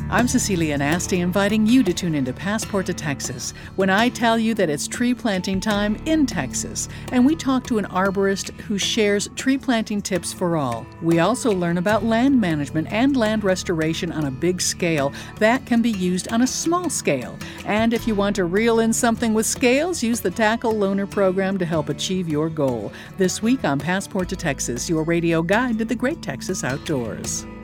I'm Cecilia Nasty, inviting you to tune into Passport to Texas when I tell you that it's tree planting time in Texas, and we talk to an arborist who shares tree planting tips for all. We also learn about land management and land restoration on a big scale that can be used on a small scale. And if you want to reel in something with scales, use the Tackle Loaner program to help achieve your goal. This week on Passport to Texas, your radio guide to the great Texas outdoors.